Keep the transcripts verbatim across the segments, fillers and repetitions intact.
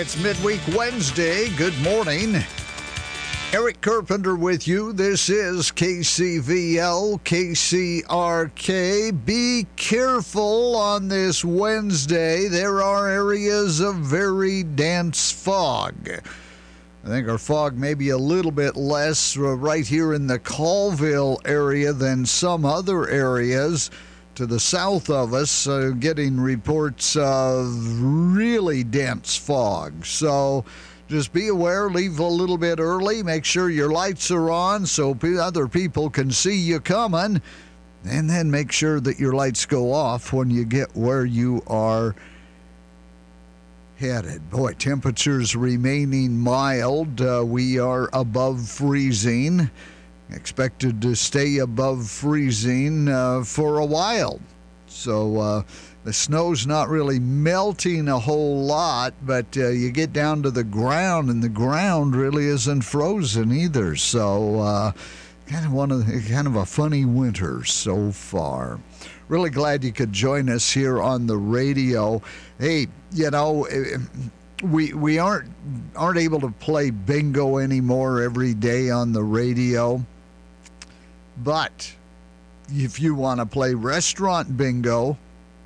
It's Midweek Wednesday. Good morning. Eric Carpenter with you. This is K C V L, K C R K. Be careful on this Wednesday. There are areas of very dense fog. I think our fog may be a little bit less uh, right here in the Colville area than some other areas to the south of us, uh, getting reports of really dense fog. So just be aware, leave a little bit early, make sure your lights are on so other people can see you coming, and then make sure that your lights go off when you get where you are headed. Boy, temperatures remaining mild. Uh, we are above freezing. Expected to stay above freezing uh, for a while. So uh, the snow's not really melting a whole lot, but uh, you get down to the ground, and the ground really isn't frozen either. So uh, kind of one of the, kind of a funny winter so far. Really glad you could join us here on the radio. Hey, you know, we we aren't aren't able to play bingo anymore every day on the radio. But if you want to play restaurant bingo,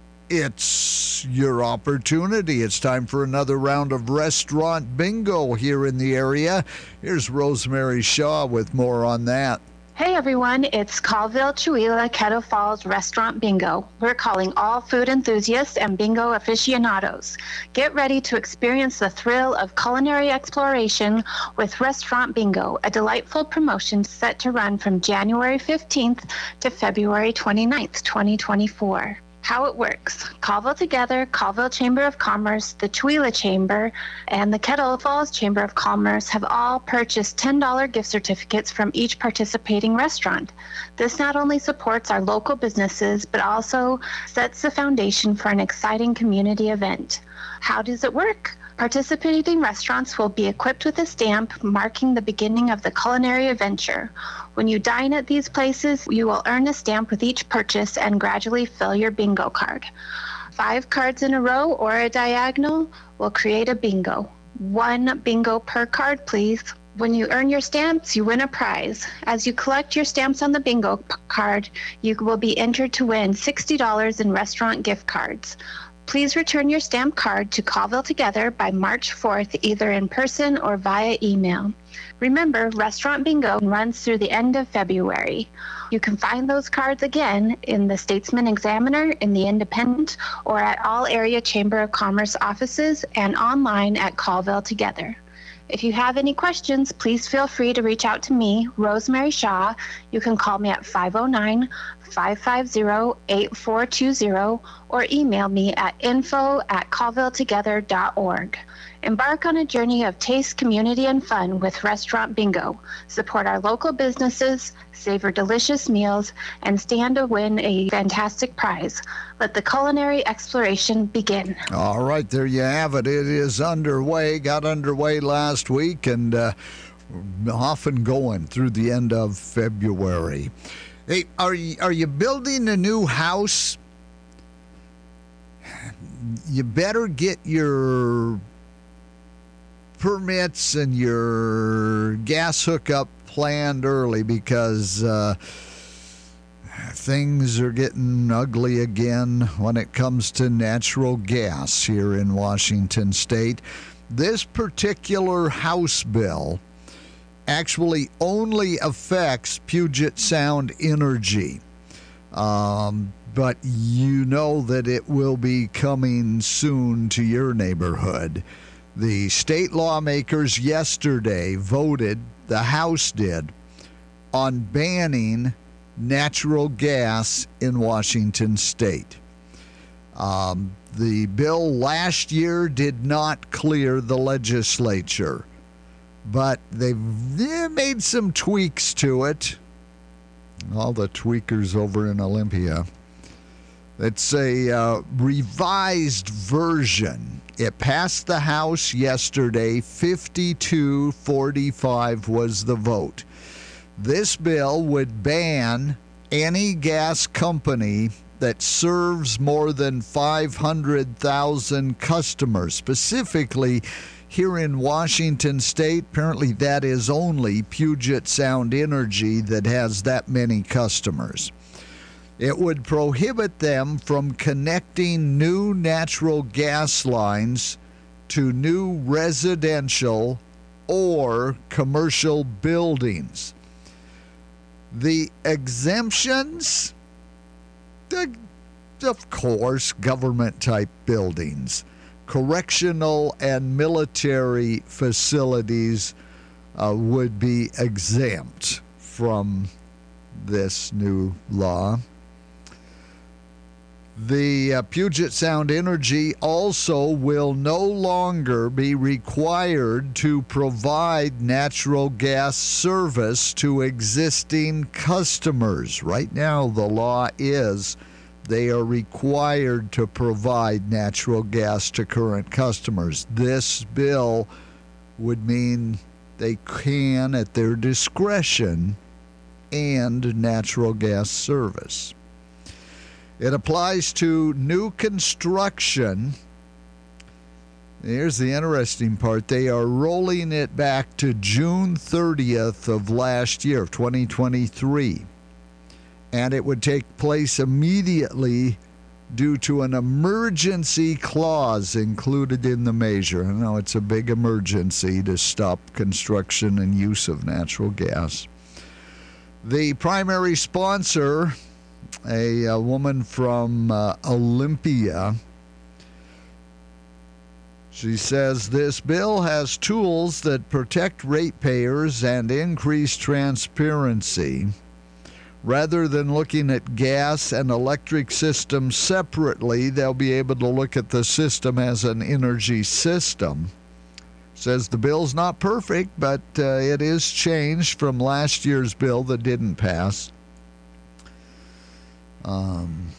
it's your opportunity. It's time for another round of restaurant bingo here in the area. Here's Rosemary Shaw with more on that. Hey everyone, it's Colville Chewelah Kettle Falls Restaurant Bingo. We're calling all food enthusiasts and bingo aficionados. Get ready to experience the thrill of culinary exploration with Restaurant Bingo, a delightful promotion set to run from January fifteenth to February twenty-ninth, twenty twenty-four. How it works. Colville Together, Colville Chamber of Commerce, the Chewelah Chamber, and the Kettle Falls Chamber of Commerce have all purchased ten dollars gift certificates from each participating restaurant. This not only supports our local businesses, but also sets the foundation for an exciting community event. How does it work? Participating restaurants will be equipped with a stamp marking the beginning of the culinary adventure. When you dine at these places, you will earn a stamp with each purchase and gradually fill your bingo card. Five cards in a row or a diagonal will create a bingo. One bingo per card, please. When you earn your stamps, you win a prize. As you collect your stamps on the bingo p- card, you will be entered to win sixty dollars in restaurant gift cards. Please return your stamp card to Colville Together by March fourth, either in person or via email. Remember, Restaurant Bingo runs through the end of February. You can find those cards again in the Statesman Examiner, in the Independent, or at all area Chamber of Commerce offices and online at Colville Together. If you have any questions, please feel free to reach out to me, Rosemary Shaw. You can call me at five oh nine, five five zero, eight four two zero or email me at info at colvilletogether dot org. Embark on a journey of taste, community, and fun with Restaurant Bingo. Support our local businesses, savor delicious meals, and stand to win a fantastic prize. Let the culinary exploration begin. All right, there you have it. It is underway. Got underway last week and uh, off and going through the end of February. Hey, are you, are you building a new house? You better get your permits and your gas hookup planned early because uh, things are getting ugly again when it comes to natural gas here in Washington State. This particular House bill actually only affects Puget Sound Energy. Um, but you know that it will be coming soon to your neighborhood. The state lawmakers yesterday voted, the House did, on banning natural gas in Washington State. Um, the bill last year did not clear the legislature, but they've eh, made some tweaks to it. All the tweakers over in Olympia. It's a uh, revised version. It passed the House yesterday. fifty-two forty-five was the vote. This bill would ban any gas company that serves more than five hundred thousand customers. Specifically, Here in Washington State, apparently that is only Puget Sound Energy that has that many customers. It would prohibit them from connecting new natural gas lines to new residential or commercial buildings. The exemptions, the, of course, government-type buildings, correctional and military facilities uh, would be exempt from this new law. The uh, Puget Sound Energy also will no longer be required to provide natural gas service to existing customers. Right now, the law is they are required to provide natural gas to current customers. This bill would mean they can, at their discretion, end natural gas service. It applies to new construction. Here's the interesting part. They are rolling it back to June thirtieth of last year, twenty twenty-three. And it would take place immediately due to an emergency clause included in the measure. I know it's a big emergency to stop construction and use of natural gas. The primary sponsor, a, a woman from uh, Olympia, she says this bill has tools that protect ratepayers and increase transparency. Rather than looking at gas and electric systems separately, they'll be able to look at the system as an energy system. Says the bill's not perfect, but uh, it is changed from last year's bill that didn't pass. Um,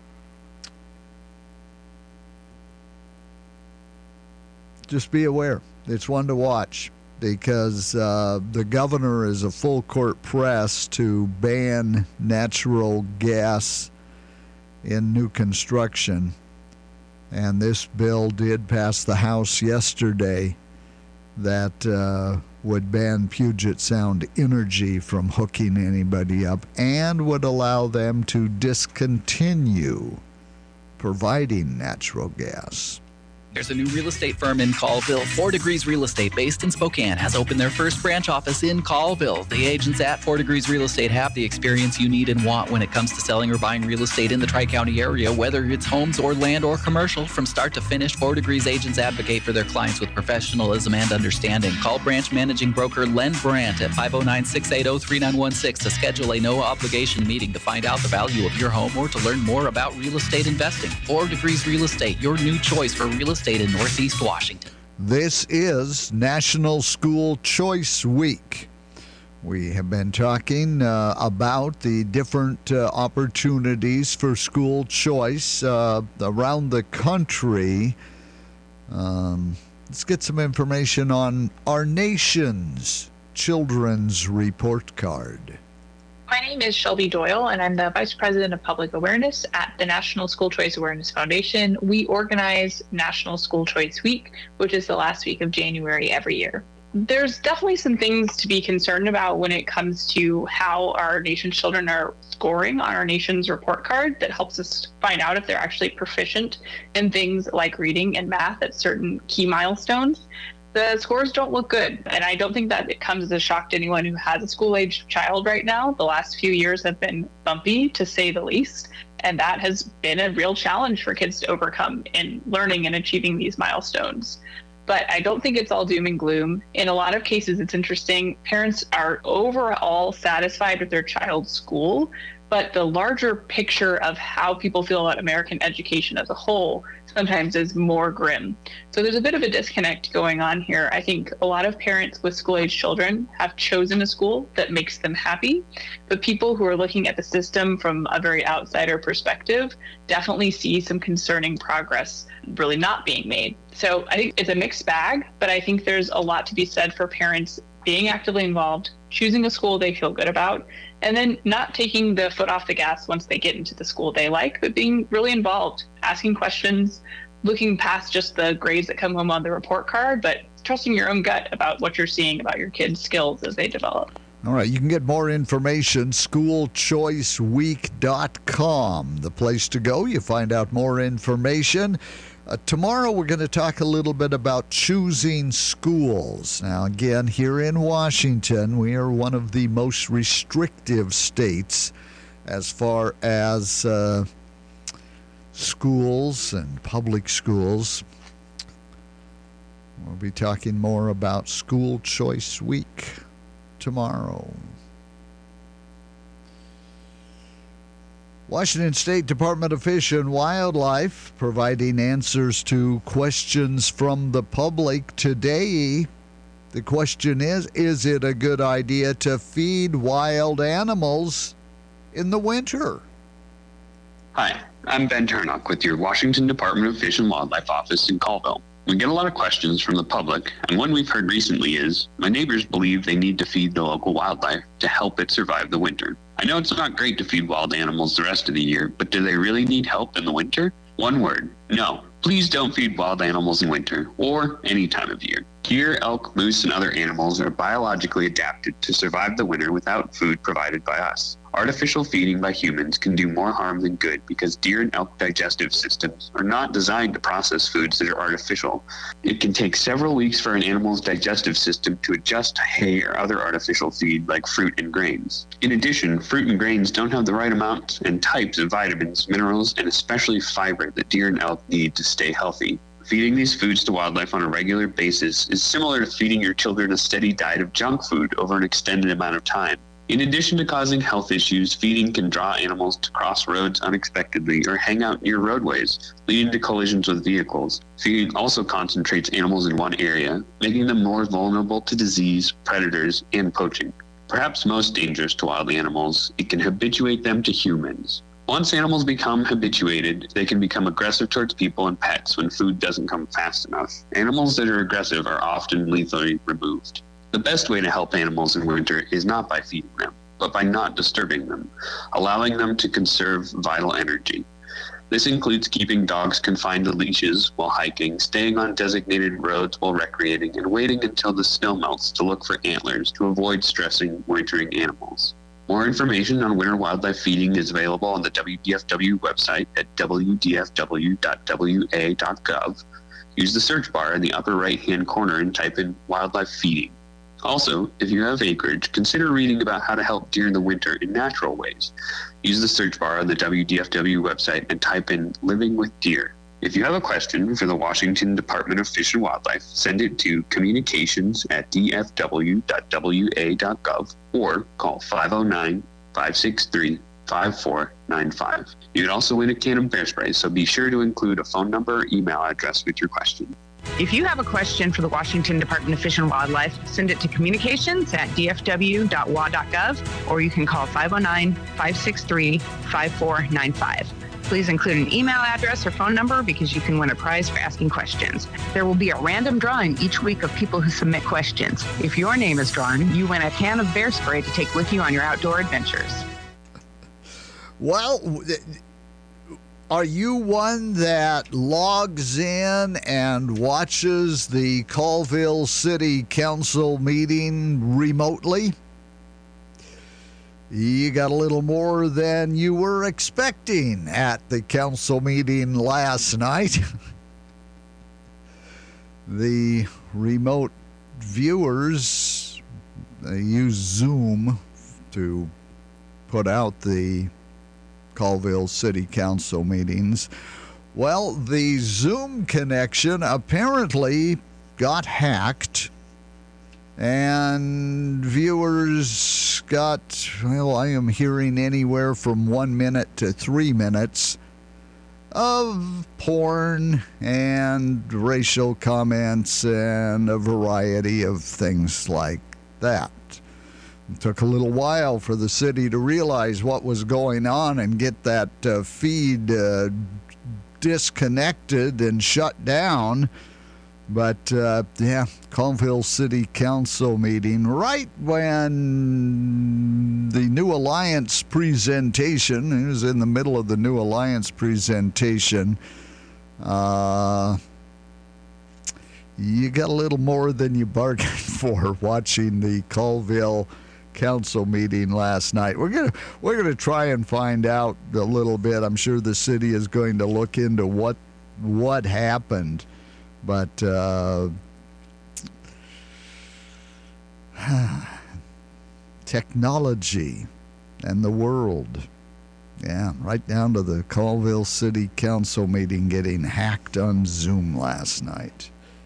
just be aware. It's one to watch because uh, the governor is a full court press to ban natural gas in new construction. And this bill did pass the House yesterday that uh, would ban Puget Sound Energy from hooking anybody up and would allow them to discontinue providing natural gas. There's a new real estate firm in Colville. Four Degrees Real Estate, based in Spokane, has opened their first branch office in Colville. The agents at Four Degrees Real Estate have the experience you need and want when it comes to selling or buying real estate in the Tri-County area, whether it's homes or land or commercial. From start to finish, Four Degrees agents advocate for their clients with professionalism and understanding. Call branch managing broker Len Brandt at five oh nine, six eight oh, three nine one six to schedule a no-obligation meeting to find out the value of your home or to learn more about real estate investing. Four Degrees Real Estate, your new choice for real estate in Northeast Washington. This is National School Choice Week. We have been talking uh, about the different uh, opportunities for school choice uh, around the country. Um, let's get some information on our nation's children's report card. My name is Shelby Doyle, and I'm the Vice President of Public Awareness at the National School Choice Awareness Foundation. We organize National School Choice Week, which is the last week of January every year. There's definitely some things to be concerned about when it comes to how our nation's children are scoring on our nation's report card that helps us find out if they're actually proficient in things like reading and math at certain key milestones. The scores don't look good, and I don't think that it comes as a shock to anyone who has a school-aged child right now. The last few years have been bumpy, to say the least, and that has been a real challenge for kids to overcome in learning and achieving these milestones. But I don't think it's all doom and gloom. In a lot of cases, it's interesting. Parents are overall satisfied with their child's school, but the larger picture of how people feel about American education as a whole sometimes is more grim. So there's a bit of a disconnect going on here. I think a lot of parents with school-age children have chosen a school that makes them happy, but people who are looking at the system from a very outsider perspective definitely see some concerning progress really not being made. So I think it's a mixed bag, but I think there's a lot to be said for parents being actively involved, choosing a school they feel good about, and then not taking the foot off the gas once they get into the school they like, but being really involved, asking questions, looking past just the grades that come home on the report card, but trusting your own gut about what you're seeing about your kids' skills as they develop. All right, you can get more information, school choice week dot com, the place to go. You find out more information. Uh, tomorrow we're going to talk a little bit about choosing schools. Now, again, here in Washington, we are one of the most restrictive states as far as uh, schools and public schools. We'll be talking more about School Choice Week tomorrow. Washington State Department of Fish and Wildlife providing answers to questions from the public today. The question is, is it a good idea to feed wild animals in the winter? Hi, I'm Ben Turnock with your Washington Department of Fish and Wildlife office in Colville. We get a lot of questions from the public, and one we've heard recently is, my neighbors believe they need to feed the local wildlife to help it survive the winter. I know it's not great to feed wild animals the rest of the year, but do they really need help in the winter? One word, no. Please don't feed wild animals in winter, or any time of year. Deer, elk, moose, and other animals are biologically adapted to survive the winter without food provided by us. Artificial feeding by humans can do more harm than good because deer and elk digestive systems are not designed to process foods that are artificial. It can take several weeks for an animal's digestive system to adjust to hay or other artificial feed like fruit and grains. In addition, fruit and grains don't have the right amount and types of vitamins, minerals, and especially fiber that deer and elk need to stay healthy. Feeding these foods to wildlife on a regular basis is similar to feeding your children a steady diet of junk food over an extended amount of time. In addition to causing health issues, feeding can draw animals to cross roads unexpectedly or hang out near roadways, leading to collisions with vehicles. Feeding also concentrates animals in one area, making them more vulnerable to disease, predators, and poaching. Perhaps most dangerous to wild animals, it can habituate them to humans. Once animals become habituated, they can become aggressive towards people and pets when food doesn't come fast enough. Animals that are aggressive are often lethally removed. The best way to help animals in winter is not by feeding them, but by not disturbing them, allowing them to conserve vital energy. This includes keeping dogs confined to leashes while hiking, staying on designated roads while recreating, and waiting until the snow melts to look for antlers to avoid stressing wintering animals. More information on winter wildlife feeding is available on the W D F W website at w d f w dot w a dot gov. Use the search bar in the upper right-hand corner and type in wildlife feeding. Also, if you have acreage, consider reading about how to help deer in the winter in natural ways. Use the search bar on the W D F W website and type in Living with Deer. If you have a question for the Washington Department of Fish and Wildlife, send it to communications at d f w dot w a dot gov or call five oh nine, five six three, five four nine five. You can also win a can of bear spray, so be sure to include a phone number or email address with your question. If you have a question for the Washington Department of Fish and Wildlife, send it to communications at d f w dot w a dot gov, or you can call five oh nine, five six three, five four nine five. Please include an email address or phone number because you can win a prize for asking questions. There will be a random drawing each week of people who submit questions. If your name is drawn, you win a can of bear spray to take with you on your outdoor adventures. Well, are you one that logs in and watches the Colville City Council meeting remotely? You got a little more than you were expecting at the council meeting last night. The remote viewers, they use Zoom to put out the Colville City Council meetings. Well, the Zoom connection apparently got hacked, and viewers got, well, I am hearing anywhere from one minute to three minutes of porn and racial comments and a variety of things like that. It took a little while for the city to realize what was going on and get that uh, feed uh, disconnected and shut down. But, uh, yeah, Colville City Council meeting, right when the New Alliance presentation, it was in the middle of the New Alliance presentation, Uh, you got a little more than you bargained for watching the Colville council meeting last night. We're gonna we're gonna try and find out a little bit. I'm sure the city is going to look into what what happened, but uh, technology and the world. Yeah, right down to the Colville City Council meeting getting hacked on Zoom last night.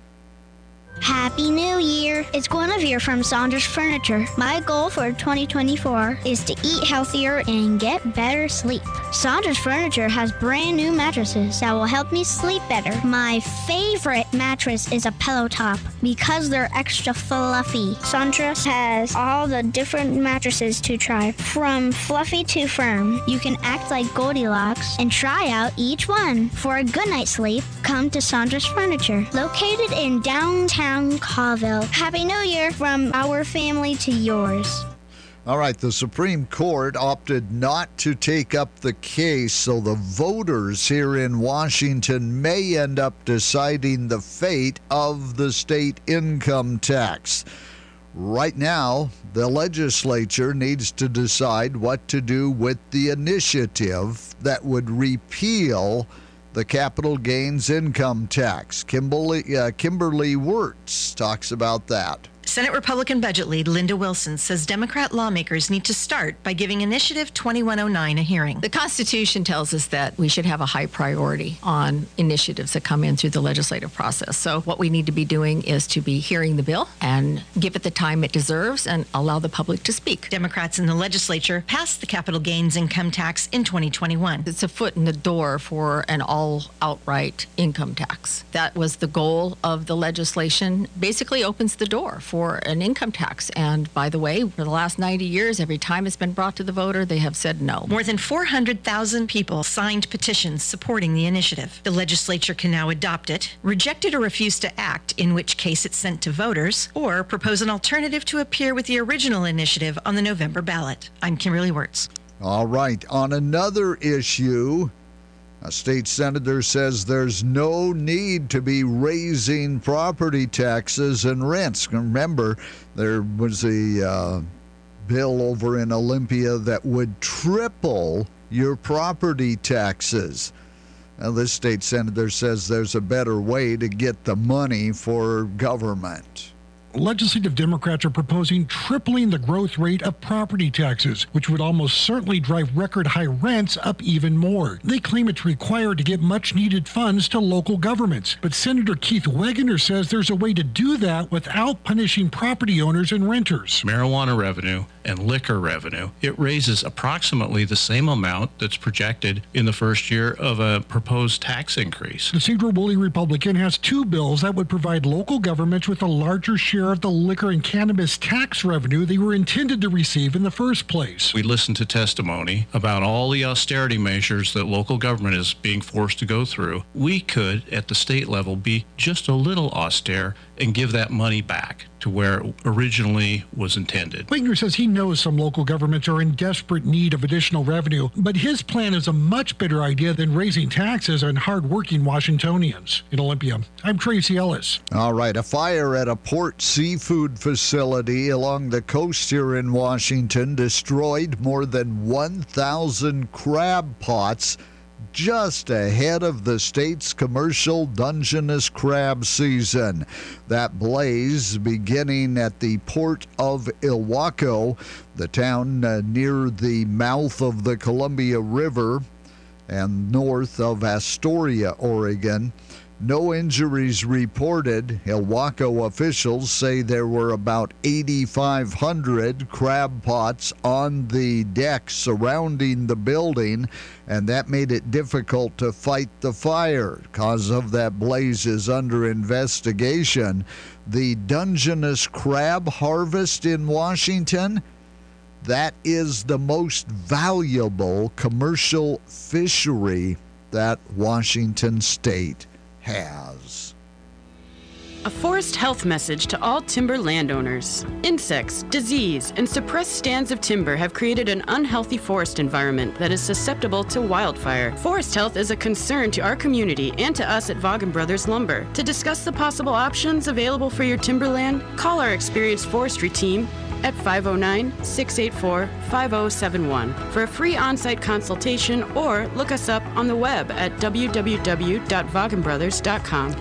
Happy New Year! It's Guinevere from Saunders Furniture. My goal for twenty twenty-four is to eat healthier and get better sleep. Saunders Furniture has brand new mattresses that will help me sleep better. My favorite mattress is a pillow top because they're extra fluffy. Saunders has all the different mattresses to try, from fluffy to firm. You can act like Goldilocks and try out each one. For a good night's sleep, come to Saunders Furniture, located in downtown Colville. Happy New Year from our family to yours. All right, the Supreme Court opted not to take up the case, so the voters here in Washington may end up deciding the fate of the state income tax. Right now, the legislature needs to decide what to do with the initiative that would repeal the capital gains income tax. Kimberly, uh, Kimberly Wirtz talks about that. Senate Republican Budget Lead Linda Wilson says Democrat lawmakers need to start by giving Initiative twenty-one oh nine a hearing. The Constitution tells us that we should have a high priority on initiatives that come in through the legislative process. So what we need to be doing is to be hearing the bill and give it the time it deserves and allow the public to speak. Democrats in the legislature passed the capital gains income tax in twenty twenty-one. It's a foot in the door for an all-outright income tax. That was the goal of the legislation. Basically opens the door for for an income tax. And by the way, for the last ninety years, every time it's been brought to the voter, they have said no. More than four hundred thousand people signed petitions supporting the initiative. The legislature can now adopt it, reject it or refuse to act, in which case it's sent to voters, or propose an alternative to appear with the original initiative on the November ballot. I'm Kimberly Wirtz. All right. On another issue, a state senator says there's no need to be raising property taxes and rents. Remember, there was a uh, bill over in Olympia that would triple your property taxes. Now, this state senator says there's a better way to get the money for government. Legislative Democrats are proposing tripling the growth rate of property taxes, which would almost certainly drive record high rents up even more. They claim it's required to get much needed funds to local governments. But Senator Keith Wegener says there's a way to do that without punishing property owners and renters. Marijuana revenue and liquor revenue, it raises approximately the same amount that's projected in the first year of a proposed tax increase. The Cedar Woolley Republican has two bills that would provide local governments with a larger share of the liquor and cannabis tax revenue they were intended to receive in the first place. We listened to testimony about all the austerity measures that local government is being forced to go through. We could, at the state level, be just a little austere and give that money back to where it originally was intended. Wegener says he knows some local governments are in desperate need of additional revenue, but his plan is a much better idea than raising taxes on hard-working Washingtonians. In Olympia, I'm Tracy Ellis. All right, a fire at a port seafood facility along the coast here in Washington destroyed more than one thousand crab pots just ahead of the state's commercial Dungeness crab season. That blaze beginning at the port of Ilwaco, the town uh, near the mouth of the Columbia River and north of Astoria, Oregon. No injuries reported. Ilwaco officials say there were about eighty-five hundred crab pots on the deck surrounding the building, and that made it difficult to fight the fire. Cause of that blaze is under investigation. The Dungeness crab harvest in Washington, that is the most valuable commercial fishery that Washington State has. A forest health message to all timber landowners. Insects, disease, and suppressed stands of timber have created an unhealthy forest environment that is susceptible to wildfire. Forest health is a concern to our community and to us at Vaughan Brothers Lumber. To discuss the possible options available for your timberland, call our experienced forestry team at five oh nine, six eight four, five oh seven one for a free on-site consultation, or look us up on the web at w w w dot vaughan brothers dot com.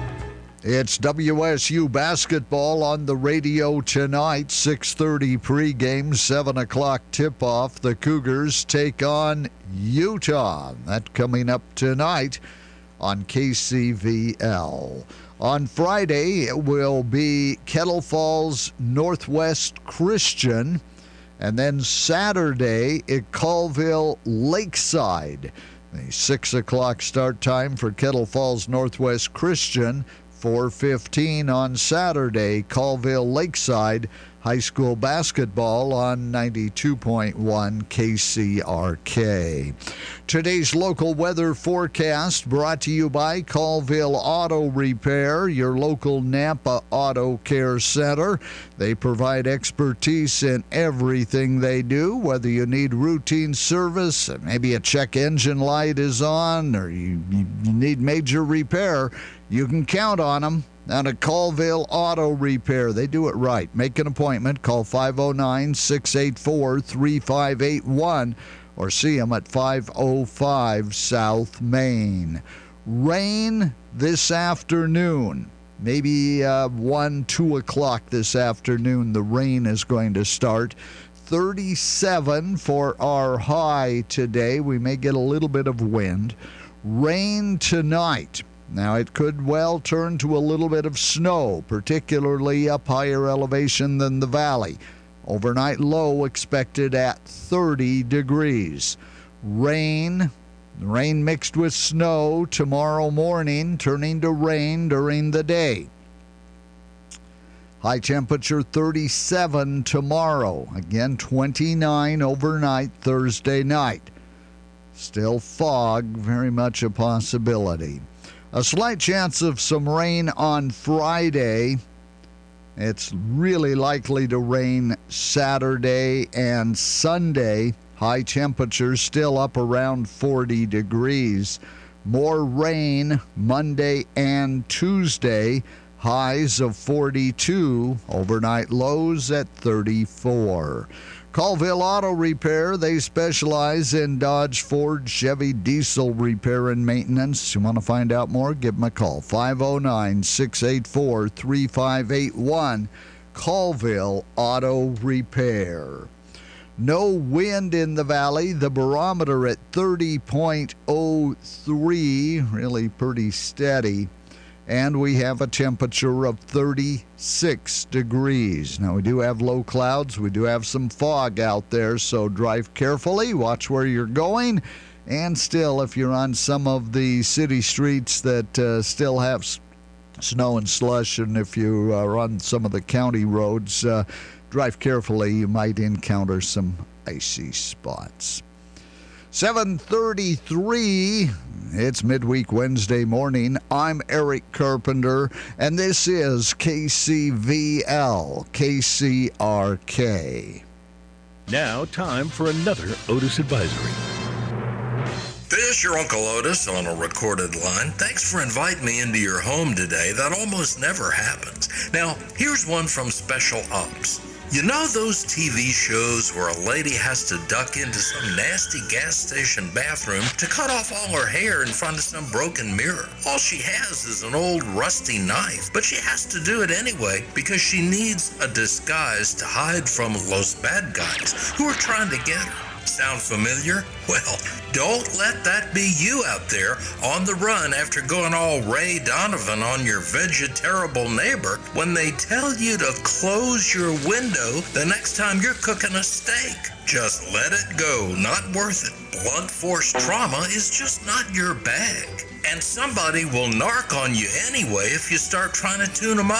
It's W S U basketball on the radio tonight. six thirty pregame, seven o'clock tip-off. The Cougars take on Utah. That coming up tonight on K C V L. On Friday, it will be Kettle Falls Northwest Christian. And then Saturday at Colville Lakeside. The six o'clock start time for Kettle Falls Northwest Christian. four fifteen on Saturday, Colville Lakeside High School basketball on ninety-two point one K C R K. Today's local weather forecast brought to you by Colville Auto Repair, your local Napa Auto Care Center. They provide expertise in everything they do, whether you need routine service, maybe a check engine light is on, or you, you need major repair. You can count on them. Down at Colville Auto Repair. They do it right. Make an appointment. Call five oh nine, six eight four, three five eight one or see them at five oh five South Main. Rain this afternoon. Maybe uh, one, two o'clock this afternoon, the rain is going to start. thirty-seven for our high today. We may get a little bit of wind. Rain tonight. Now, it could well turn to a little bit of snow, particularly up higher elevation than the valley. Overnight low expected at thirty degrees. Rain, rain mixed with snow tomorrow morning, turning to rain during the day. High temperature thirty-seven tomorrow. Again, twenty-nine overnight Thursday night. Still fog, very much a possibility. A slight chance of some rain on Friday. It's really likely to rain Saturday and Sunday. High temperatures still up around forty degrees. More rain Monday and Tuesday. Highs of forty-two. Overnight lows at thirty-four. Colville Auto Repair, they specialize in Dodge, Ford, Chevy, diesel repair and maintenance. You want to find out more? Give them a call. five oh nine, six eight four, three five eight one. Colville Auto Repair. No wind in the valley. The barometer at thirty point oh three. Really pretty steady. And we have a temperature of thirty-six degrees. Now, we do have low clouds. We do have some fog out there, so drive carefully. Watch where you're going. And still, if you're on some of the city streets that uh, still have s- snow and slush, and if you are on some of the county roads, uh, drive carefully. You might encounter some icy spots. seven thirty-three. It's midweek Wednesday morning. I'm Eric Carpenter, and this is K C V L, K C R K. Now, time for another Otis Advisory. This is your Uncle Otis on a recorded line. Thanks for inviting me into your home today. That almost never happens. Now, here's one from Special Ops. You know those T V shows where a lady has to duck into some nasty gas station bathroom to cut off all her hair in front of some broken mirror? All she has is an old rusty knife, but she has to do it anyway because she needs a disguise to hide from those bad guys who are trying to get her. Sound familiar? Well, don't let that be you out there on the run after going all Ray Donovan on your vegetarible neighbor when they tell you to close your window the next time you're cooking a steak. Just let it go. Not worth it. Blunt force trauma is just not your bag. And somebody will narc on you anyway if you start trying to tune them up.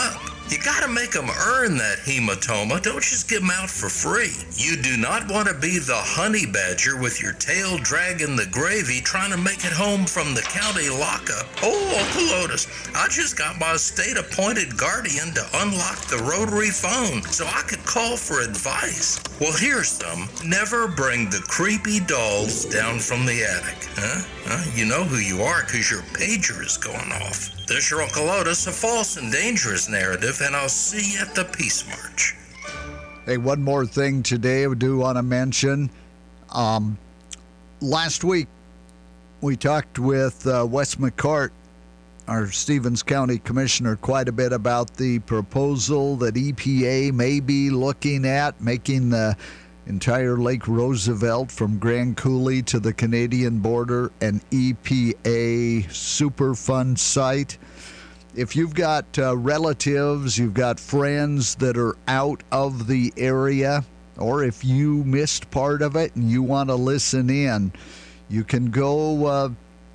You gotta make them earn that hematoma. Don't just give them out for free. You do not want to be the honey badger with your tail dragging the gravy trying to make it home from the county lockup. Oh, Uncle Otis, I just got my state-appointed guardian to unlock the rotary phone so I could call for advice. Well, here's some. Never bring the creepy dolls down from the attic. Huh? Huh? You know who you are because your pager is going off. This is your Uncle Otis, a false and dangerous narrative, and I'll see you at the Peace March. Hey, one more thing today I do want to mention. Um, last week, we talked with uh, Wes McCart, our Stevens County Commissioner, quite a bit about the proposal that E P A may be looking at, making the entire Lake Roosevelt from Grand Coulee to the Canadian border an E P A Superfund site. If you've got uh, relatives, you've got friends that are out of the area, or if you missed part of it and you want to listen in, you can go uh,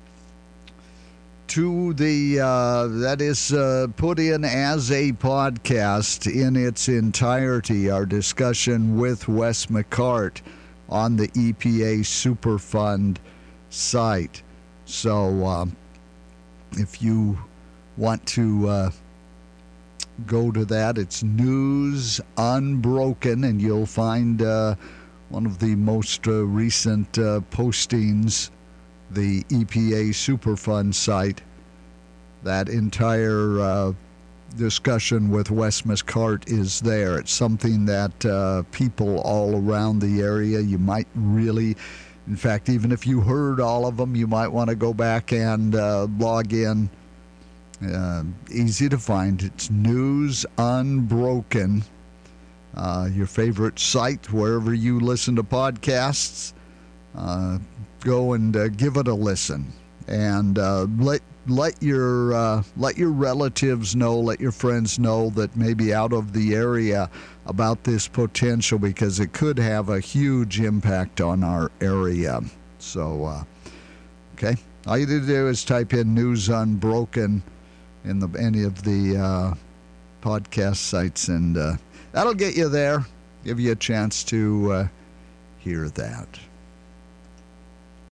to the, uh, that is uh, put in as a podcast in its entirety, our discussion with Wes McCart on the E P A Superfund site. So uh, if you want to uh, go to that, it's News Unbroken, and you'll find uh, one of the most uh, recent uh, postings, the E P A Superfund site. That entire uh, discussion with Wes McCart is there. It's something that uh, people all around the area, you might really, in fact, even if you heard all of them, you might want to go back and uh, log in. Uh, easy to find. It's News Unbroken, uh, your favorite site, wherever you listen to podcasts. Uh, go and uh, give it a listen, and uh, let let your uh, let your relatives know, let your friends know that may be out of the area about this potential, because it could have a huge impact on our area. So, uh, okay, all you need to do is type in News Unbroken in the any of the uh, podcast sites, and uh, that'll get you there, give you a chance to uh, hear that.